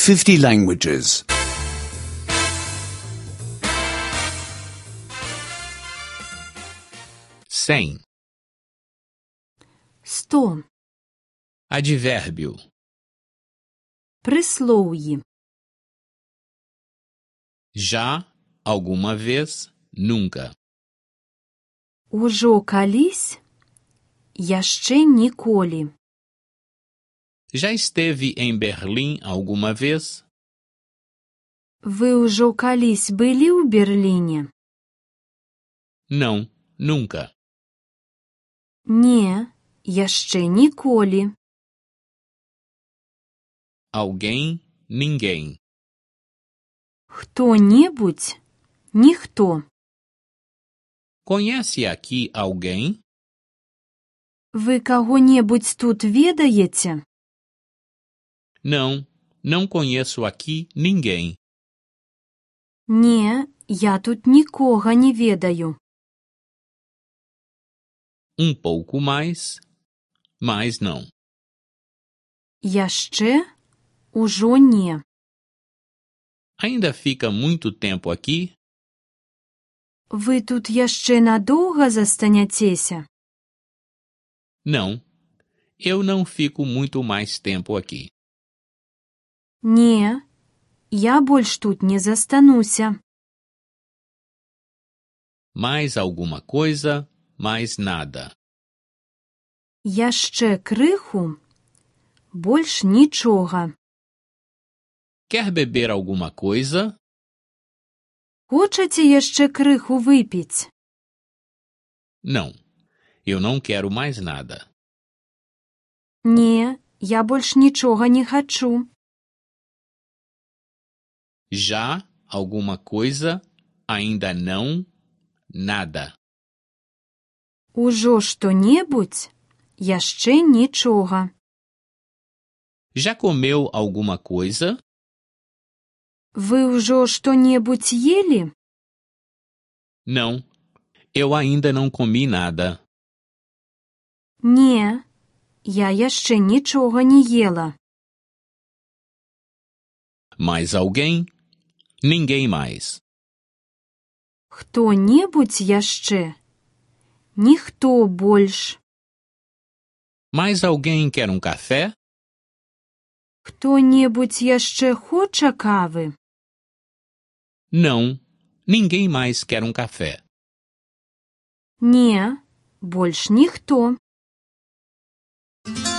50 languages. 100. 100. Advérbio. Прислов'ї. Já, alguma vez, nunca. Ужо калісь, яшчэ ніколі. Já esteve em Berlim alguma vez? Ви ўжо калісь былі ў Берліне? Não, nunca. Не, яшчэ ніколі. Alguém, ninguém. Хто-небудзь, ніхто. Conhece aqui alguém? Ви каго-небудзь тут ведаеце? Não, não conheço aqui ninguém. Не, я тут нікога не ведаю. Pouco mais, mas não. Яшчэ? Ужо не. Ainda fica muito tempo aqui? Вы тут яшчэ надоўга застаняцеся? Não, eu não fico muito mais tempo aqui. Не, я больш тут не застануся. Mais alguma coisa, mais nada. Яшчэ крыху, больш нічога. Quer beber alguma coisa? Хочаце яшчэ крыху выпіць? Não, eu não quero mais nada. Не, я больш нічога не хачу. Já, alguma coisa, ainda não, nada. Ужо што-небудзь, яшчэ нічога. Já comeu alguma coisa? Вы ўжо што-небудзь елі? Não, eu ainda não comi nada. Не, я яшчэ нічога не ела. Mais alguém? Ninguém mais. Хто-небудзь яшчэ? Ніхто больш. Mais alguém quer café? Хто-небудзь яшчэ хоча кавы? Não, ninguém mais quer café. Не, больш ніхто.